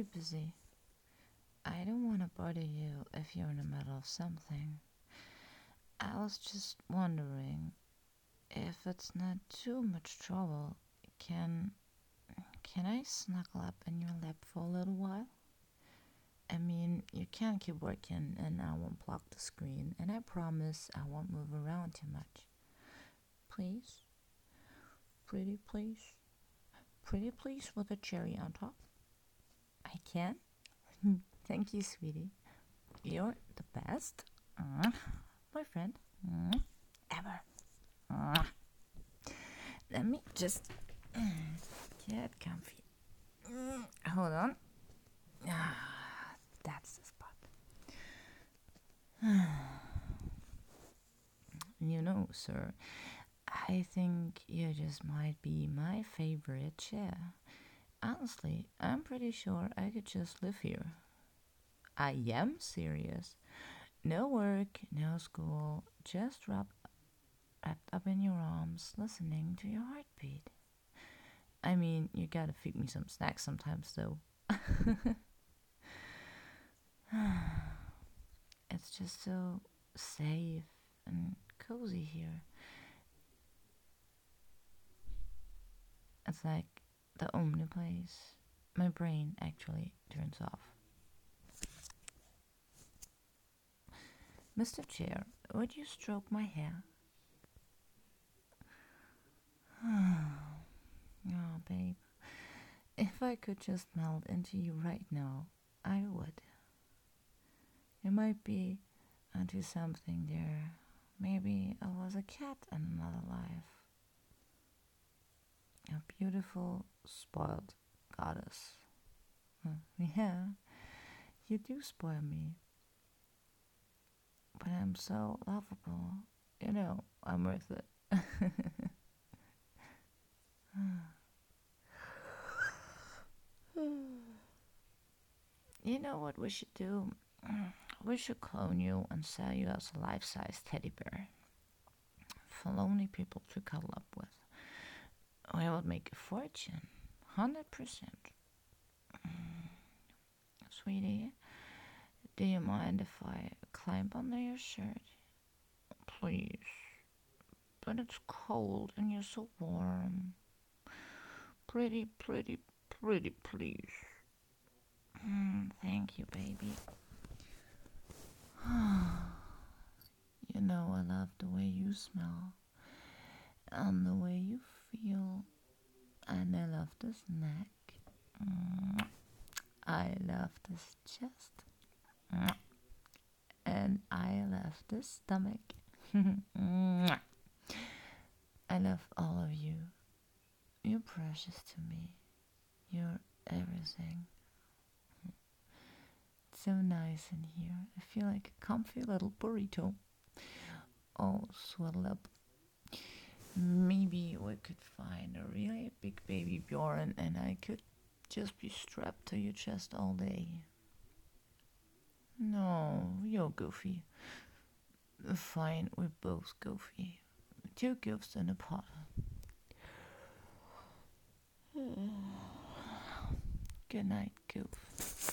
you busy? I don't want to bother you if you're in the middle of something. I was just wondering if it's not too much trouble, can can I snuggle up in your lap for a little while? I mean, you can keep working and I won't block the screen, and I promise I won't move around too much. Please? Pretty please? Pretty please with a cherry on top? I can? Thank you, sweetie. You're the best. Boyfriend. Ever. Let me just get comfy. Hold on. That's the spot. Sir, I think you just might be my favorite chair. Honestly, I'm pretty sure I could just live here. I am serious. No work, no school, just wrapped up in your arms, listening to your heartbeat. I mean, you gotta feed me some snacks sometimes, though. It's just so safe and cozy here. It's like the only place my brain actually turns off. Mr. Chair, would you stroke my hair? Oh, babe. If I could just melt into you right now, I would. You might be onto something there. Maybe I was a cat in another life. A beautiful, spoiled goddess. Yeah, you do spoil me. But I'm so lovable. I'm worth it. You know what we should do? We should clone you and sell you as a life-size teddy bear for lonely people to cuddle up with. We would make a fortune, 100%. Sweetie, do you mind if I climb under your shirt? Please. But it's cold and you're so warm. Pretty, pretty, pretty, please. Thank you, baby. You know I love the way you smell and the way you feel, and I love this neck. I love this chest, and I love this stomach. I love all of you. You're precious to me. You're everything. It's so nice in here. I feel like a comfy little burrito. All swaddled up. Maybe we could find a really big baby Bjorn and I could just be strapped to your chest all day. No, you're goofy. Fine, we're both goofy. Two goofs in a pot. Good night, goof.